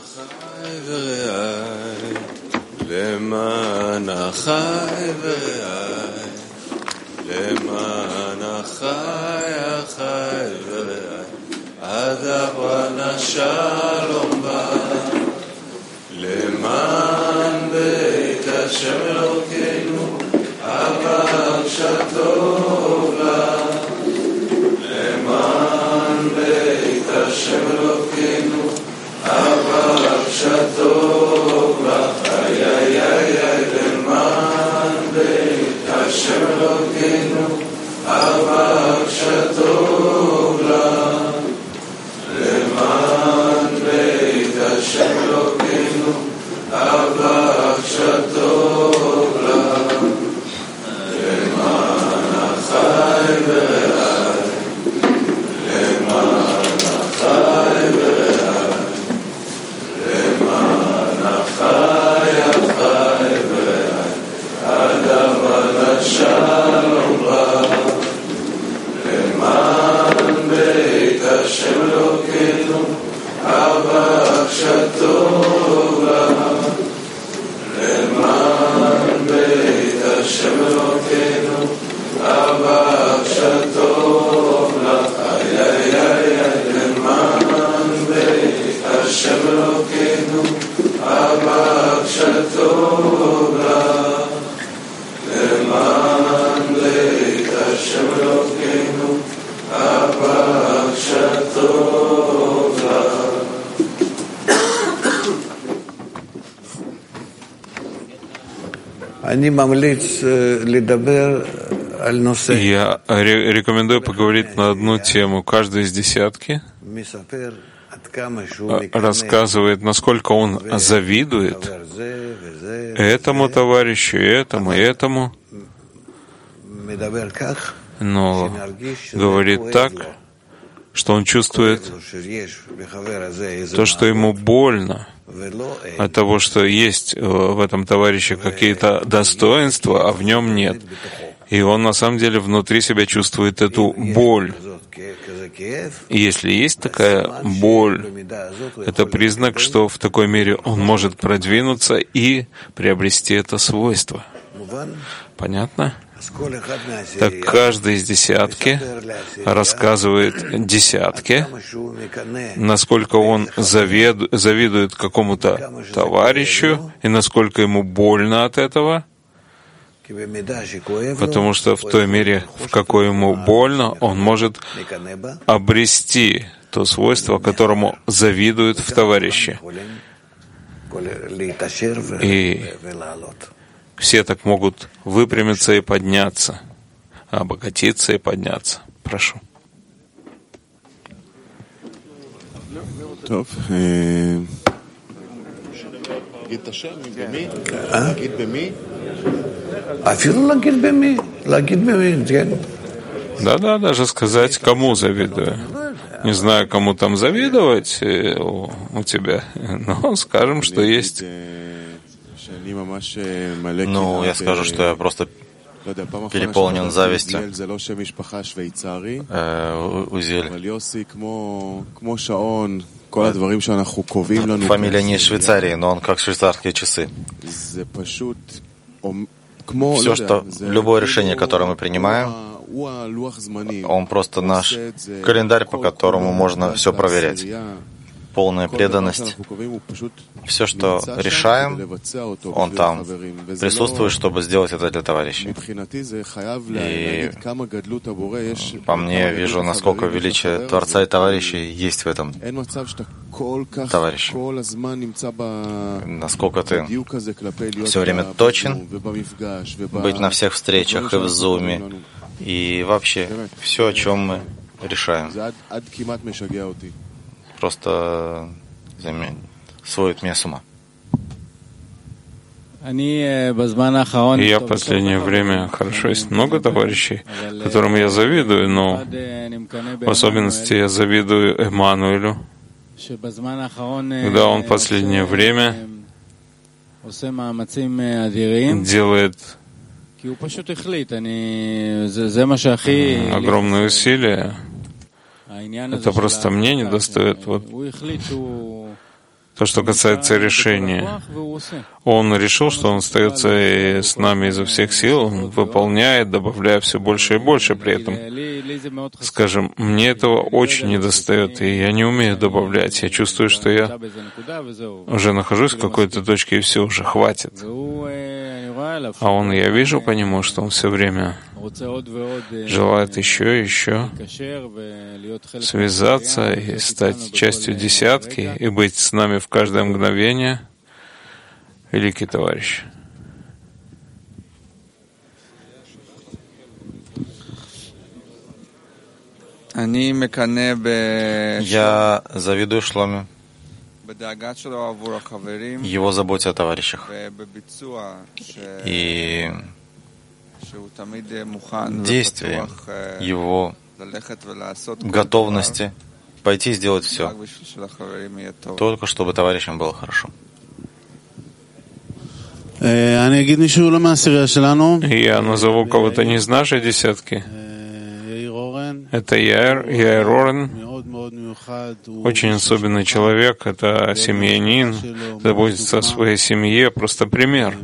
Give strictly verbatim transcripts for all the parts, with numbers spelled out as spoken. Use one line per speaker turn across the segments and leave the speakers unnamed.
Я рекомендую поговорить на одну тему. Каждый из десятки рассказывает, насколько он завидует этому товарищу, этому, и этому, но говорит так, что он чувствует то, что ему больно от того, что есть в этом товарище какие-то достоинства, а в нем нет. И он на самом деле внутри себя чувствует эту боль. И если есть такая боль, это признак, что в такой мере он может продвинуться и приобрести это свойство. Понятно? Так каждый из десятки рассказывает десятке, насколько он заведу, завидует какому-то товарищу и насколько ему больно от этого, потому что в той мере, в какой ему больно, он может обрести то свойство, которому завидует в товарище. И все так могут выпрямиться и подняться, обогатиться и подняться. Прошу. Да-да, даже сказать, кому завидую. Не знаю, кому там завидовать у, у тебя, но скажем, что есть.
Ну, я скажу, что я просто переполнен завистью. Э, Узель. Фамилия не из Швейцарии, но он как швейцарские часы. Все, что, любое решение, которое мы принимаем, он просто наш календарь, по которому можно все проверять. Полная преданность. Все, что решаем, он там присутствует, чтобы сделать это для товарищей. И по мне вижу, насколько величие Творца и товарищей есть в этом товарище. Насколько ты все время точен, быть на всех встречах и в зуме, и вообще все, о чем мы решаем. Просто сводит меня с ума.
И я в последнее время, хорошо, есть много товарищей, которым я завидую, но в особенности я завидую Эммануэлю, когда он в последнее время делает огромные усилия. Это просто мне не достает. Вот То, что касается решения, он решил, что он остается с нами изо всех сил, он выполняет, добавляя все больше и больше при этом. Скажем, мне этого очень недостает, и я не умею добавлять. Я чувствую, что я уже нахожусь в какой-то точке, и все, уже хватит. А он, я вижу по нему, что он все время желает еще и еще связаться и стать частью десятки и быть с нами в каждое мгновение. Великий товарищ.
Я завидую Шломе его заботе о товарищах и действии его готовности пойти сделать все, только чтобы товарищам было хорошо.
Я назову кого-то не из нашей десятки. Это Яир, Яир Орен, очень особенный человек, это семьянин, заботится о своей семье, просто пример.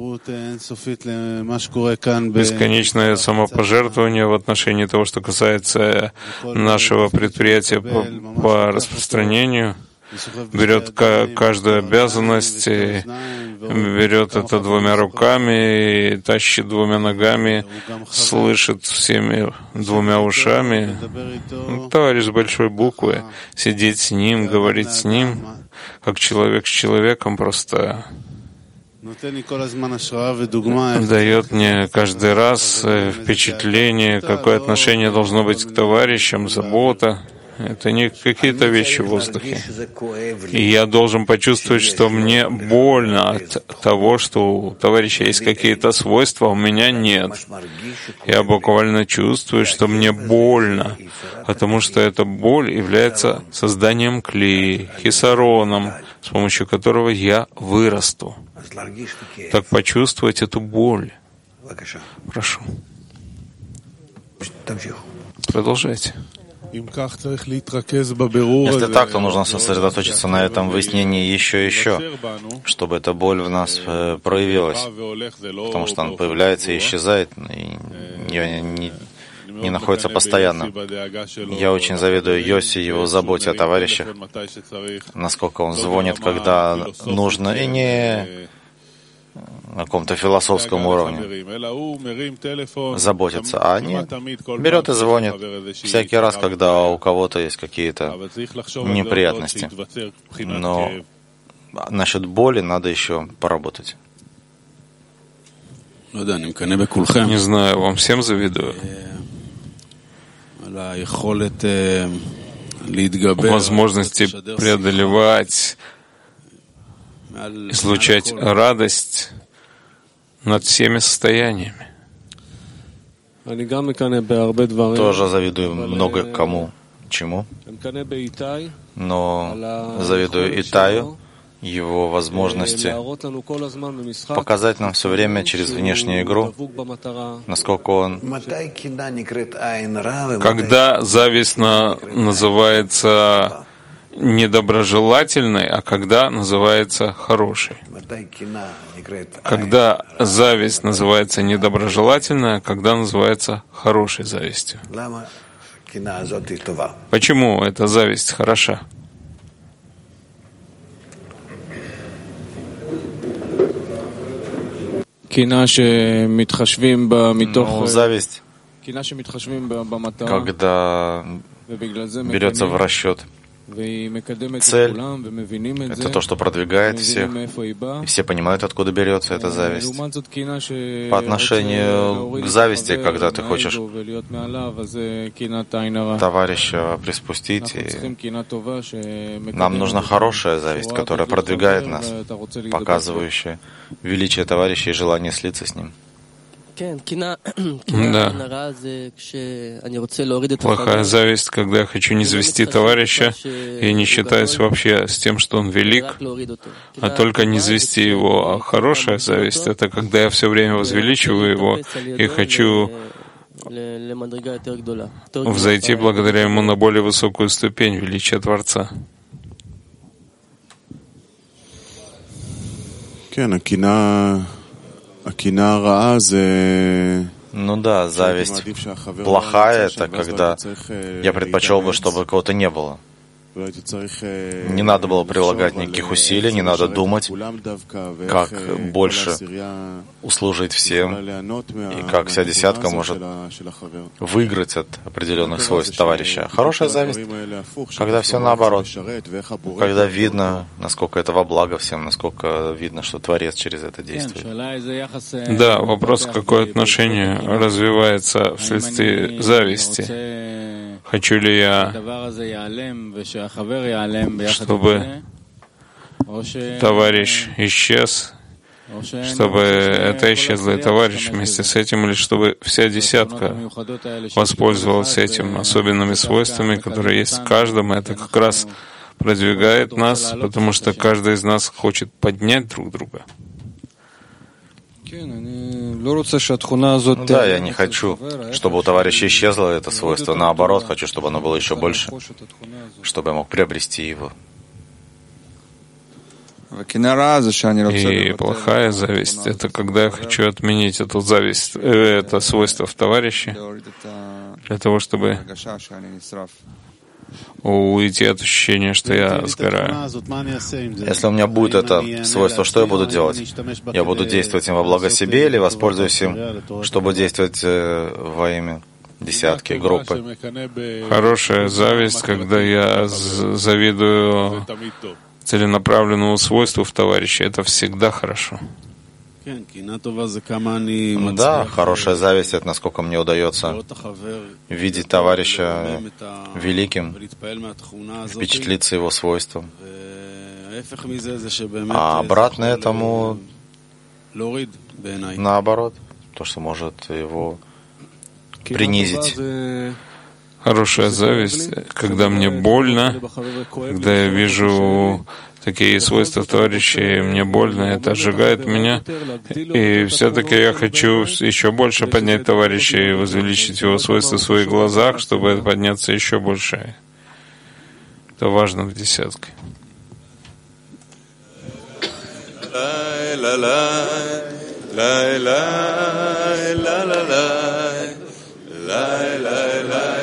Бесконечное самопожертвование в отношении того, что касается нашего предприятия по, по распространению. Берет каждую обязанность, и берет это двумя руками, и тащит двумя ногами, слышит всеми двумя ушами. Товарищ с большой буквы, сидеть с ним, говорить с ним, как человек с человеком, просто дает мне каждый раз впечатление, какое отношение должно быть к товарищам, забота. Это не какие-то вещи в воздухе. И я должен почувствовать, что мне больно от того, что у товарища есть какие-то свойства, а у меня нет. Я буквально чувствую, что мне больно, потому что эта боль является созданием клея, хисароном, с помощью которого я вырасту. Так почувствовать эту боль. Прошу. Продолжайте.
Если так, то нужно сосредоточиться на этом выяснении еще и еще, чтобы эта боль в нас проявилась, потому что она появляется и исчезает, и не, не, не находится постоянно. Я очень завидую Йоси, его заботе о товарищах, насколько он звонит, когда нужно, и не на каком-то философском уровне заботится, а нет, берет и звонит всякий раз, когда у кого-то есть какие-то неприятности. Но насчет боли надо еще поработать.
Не знаю, вам всем завидую. Возможности преодолевать, излучать радость над всеми состояниями.
Тоже завидую много кому, чему, но завидую Итаю, его возможности показать нам все время через внешнюю игру, насколько он...
Когда зависть на, называется недоброжелательной, а когда называется хорошей. Когда зависть называется недоброжелательной, а когда называется хорошей завистью. Почему эта зависть хороша?
Ну, зависть, когда берется в расчет цель, это то, что продвигает всех, и все понимают, откуда берется эта зависть. По отношению к зависти, когда ты хочешь товарища приспустить, и нам нужна хорошая зависть, которая продвигает нас, показывающая величие товарища и желание слиться с ним.
Да. Плохая зависть, когда я хочу низвести товарища и не считаюсь вообще с тем, что он велик, а только низвести его. А хорошая зависть — это когда я все время возвеличиваю его и хочу взойти благодаря ему на более высокую ступень величия Творца.
Ну да, зависть плохая, это когда я предпочел бы, чтобы кого-то не было. Не надо было прилагать никаких усилий, не надо думать, как больше услужить всем, и как вся десятка может выиграть от определенных свойств товарища. Хорошая зависть, когда все наоборот, когда видно, насколько это во благо всем, насколько видно, что Творец через это действует.
Да, вопрос, какое отношение развивается вследствие зависти. Хочу ли я, чтобы товарищ исчез, чтобы это исчезло и товарищ вместе с этим, или чтобы вся десятка воспользовалась этим особенными свойствами, которые есть в каждом, и это как раз продвигает нас, потому что каждый из нас хочет поднять друг друга.
Ну да, я не хочу, чтобы у товарища исчезло это свойство. Наоборот, хочу, чтобы оно было еще больше, чтобы я мог приобрести его.
И плохая зависть — это когда я хочу отменить эту зависть, э, это свойство в товарище, для того, чтобы уйти от ощущения, что я сгораю.
Если у меня будет это свойство, что я буду делать? Я буду действовать им во благо себе или воспользуюсь им, чтобы действовать во имя десятки, группы?
Хорошая зависть, когда я завидую целенаправленному свойству в товарище. Это всегда хорошо.
Да, хорошая зависть — это насколько мне удается видеть товарища великим, впечатлиться его свойством. А обратно этому, наоборот, то, что может его принизить.
Хорошая зависть, когда мне больно, когда я вижу такие свойства товарищей, мне больно, это сжигает меня. И все-таки я хочу еще больше поднять товарища и возвеличить его свойства в своих глазах, чтобы подняться еще больше. Это важно в десятке. La la la la la la